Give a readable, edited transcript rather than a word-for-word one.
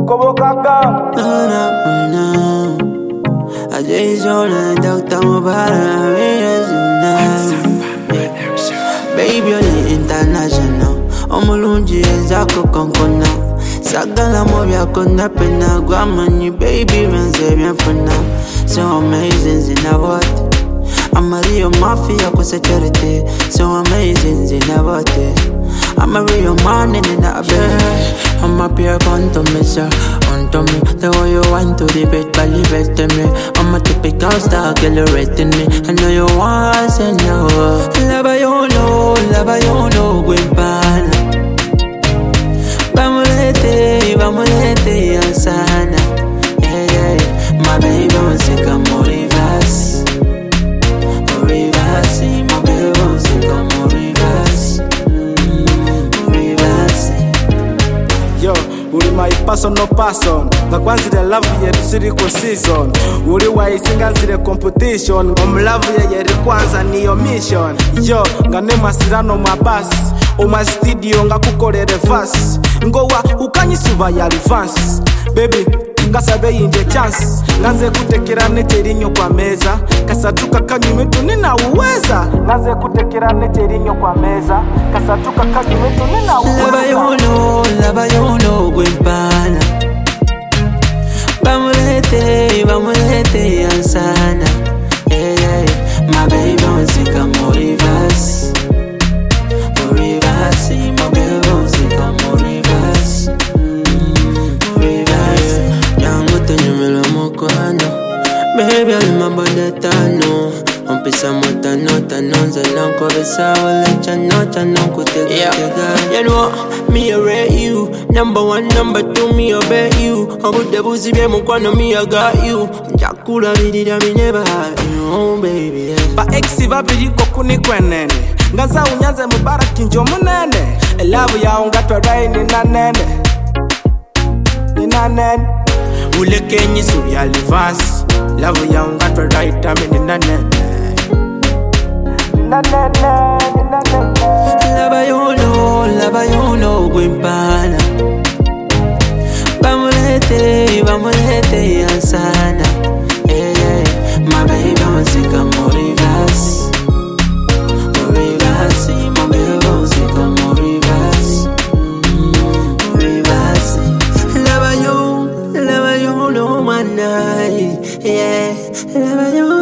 Koboka Gang. I just want to talk about baby, you're international. I'm a lungi and Zako Concona. Sagala Movia Kona Pena, Guamani, baby, and Zavian for now. So amazing in a what? I'm a real mafia for security. So amazing in a what? I'm a real man in a bed. I'm a pure to me, sir. Onto me, the way you want to debate, believe to me. I'm a typical star, girl, rating me. I know you want to know. Love you know, Guimpana. Vamulete, Ansana. Yeah, my baby wants to come reverse. Reverse, my baby wants to come reverse. Yo, uri my personal person. The kwanzi the love ye tusiri kwa season. Uri wa isinga zile competition. Love ye kwanza ni your mission. Yo, ngane masirano mabasi. Oma studio nga kukolere verse. Ngowa ukanyisuba ya advance. Baby, ngasabe inje chance. Ngaze kutekera neterinyo kwa meza. Kasatuka kanyumetu nina uweza. Ngaze kutekera neterinyo kwa meza. Kasatuka kanyumetu nina uweza. Lava you know, Guimpana. Vamulete, Ansana. Yeah, my baby wants to come reverse. Reverse, my baby wants to come reverse. Reverse, yangu tenyumelo mokwano. Baby, I remember that I know. On pisa mota nonza lanko besa wale chano kutega. You know, me I rate you. Number one, number two, me I bet you. I put the pussy be mokwano, me I got you. Jakula bidida me never had you, baby. Ba exiva bidi kokuni kwenene. Ngaza unyanze mubaraki njo munene. Love ya ungatwa rai ni nanene. Ule kenyi suri alivance. Love ya ungatwa rai tami ni nanene. Lava you know, Guimpana. Vamulete, Ansana. Yeah, my baby wants to come reverse. Reverse, my baby wants to come reverse. Reverse. Lava you know, man. Yeah, lava you.